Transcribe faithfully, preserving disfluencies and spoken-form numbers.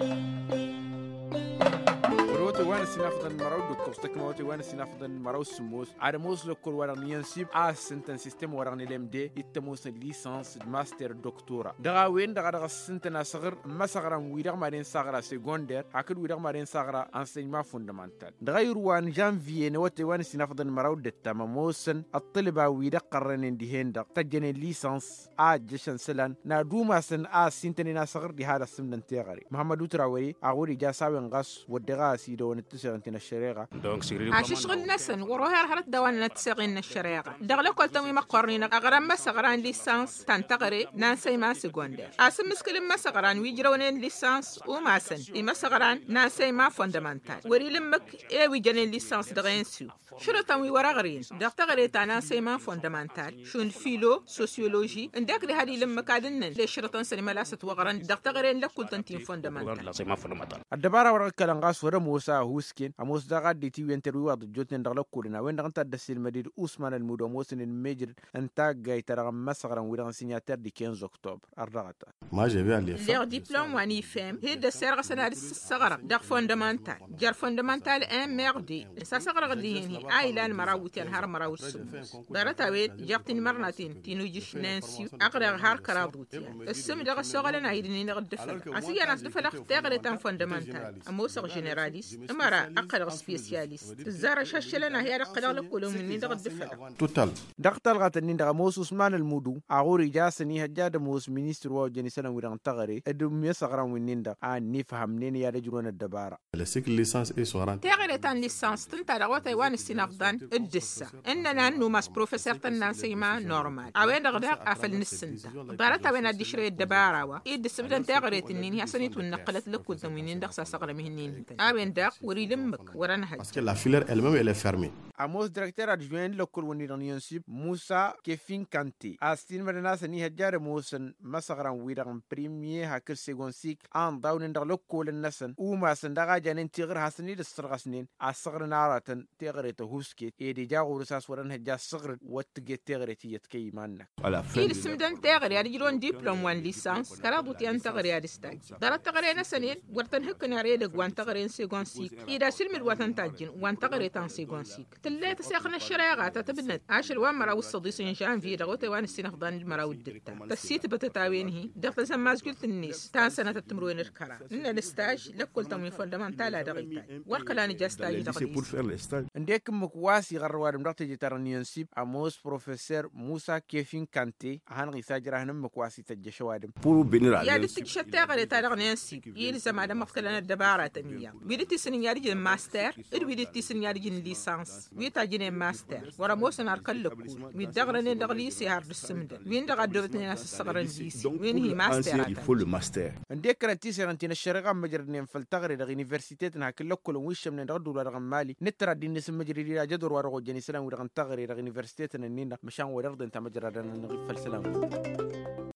روتي وين سنافذن مرود كوستك موتي وين سنافذن مرود سموس على موس لكل وران ينسيب آ سنتن سيستم وران الام دي يتموس ليسانس ماستر دكتورا دغا وين دغا دغا سنتنا صغر ما صغران ويدغ مارين صغرا سيكوندير هاكل ويدغ مارين صغرا انسينما فوندامنتال دغا يروان جانفي نوتي وين سنافذن مرود التماموسن الطلبه ويدغ قرن دي هند تجن ليسانس آ جشن سلان نادوما سن آ سنتنا صغر دي هذا السمن تيغري محمد تراوري اغوري جاساوي نغاس ودغا سيدو نتسغنتنا الشريعه دونك سيري هاشي شغل نسن وروها هرت دوان نتسغن الشريعه دغلا كل تمي مقرنين اغرام ما صغران ليسانس تنتقري نانسي ما سكوندير اسم مسكل ما صغران ويجرون ليسانس وما سن اما صغران نانسي ما فوندامنتال وري لمك اي ويجن ليسانس دغينسو شرطا وي ورا غرين دغتغري تاع نانسي ما فوندامنتال شون فيلو سوسيولوجي عندك هذه لمك ادن لي شرطا سن ملاست وغران دغتغري لكل تنتين فوندامنتال نانسي ما فوندامنتال الدبارة ورا كلانغاس ورا موسى هوسكين اموس دغا دي تي وينتر ويواد جوتن دغلا كولنا وين دغنت دسيل مدير عثمان المودو موسن الميجر انتا جاي ترى مسغران ويران سيناتير دي خمسة اكتوبر الرغتا ما جابي عليه ليغ ديبلوم واني فهم هي د سيرغ سنه الصغر دغ فوندامنتال جار فوندامنتال ان ميردي سا صغر غدي هي ايلان مراوتين هار مراوت سموس دارتا ويت جاقتين مرناتين تينو جيش نانسيو اقرا هار كرادوتي السم دغ سوغلنا ايدني نغ دفل اسيا ناس دفل تغري تان فوندامنتال اموس جينيراليست امرا اقرا سبيسياليست زار شاشلنا هي اقرا لكل من دغ دفل توتال دغتال غاتني دغ موس عثمان المودو اغوري جاسني هجاد موس مينستر و جنسنا ويران تغري ادو ميسغران وينيندا ان نفهم نين يا رجلون الدباره لسيك ليسانس اي سوران تغري تان ليسانس تنتا دغوتي وان سينافدان الدسا اننا نو ماس بروفيسور تنانسيما نورمال اوين دغ دغ افل نسندا دارتا وين ادشري الدباره وا يد سبدان تغري تنين هي سنيت ونقلت لكل تموين دغ صغر مهنين اوين دغ وري لمك ورانها parce que la filière elle-même elle est fermée. Amos directeur adjoint local woni Yonsip Moussa Kefin Kanté astin madana sani hajjar Mosen masagran wiran premier hakil second sik an dawn ndar local nasan u ma sandaga janin tigr hasni de sirgasnin asagr naratan tigr to huski e di jagur sas waran hajja sagr wat ge tigr ti yetkay manna ala fin il simdan tigr ya diron diplôme wan licence karadu ti an tigr ya stage dara tigr na sanin wartan hakna reede wan tigr second sik ida silmil watan tajin wan tigr tan second sik تلات ساخنا الشراغة تتبنت عاشر وان مراو الصديسين جان في دغوتي وان السنفضان المراو الدتا تسيت بتتاوين هي دغت زماز قلت النيس تان سنة التمروين الكرا إن الاستاج لكل تموين فوندامنتال دغيتاي وركلاني جاستاج دغيتاي عندك مكواسي غروار مرات جتران ينسيب اموس بروفيسور موسى كيفين كانتي هان غيساجر هنم مكواسي تجشوادم pour venir à يا دتك شتا غري تارغ نينسيب يلزم هذا مقتلنا الدبارة تمية بيدتي سنياري جن ماستر بيدتي سنياري جن ليسانس ويتا جيني ماستر ورا موسن اركلكو ويدغرن دغليسي هارد السمد وين دغ دوبتني ناس الصغر الجيسي وين هي ماستر il faut le master عندك كرنتي سرنتين الشرقه مجرنين فلتغري دغ يونيفرسيتيتنا كلكل ويش من دغ دولار مالي نترى دين اسم مجري جدور ورا جني سلام ودغ تغري دغ يونيفرسيتيتنا نينا مشان ورد انت مجرد فلسلام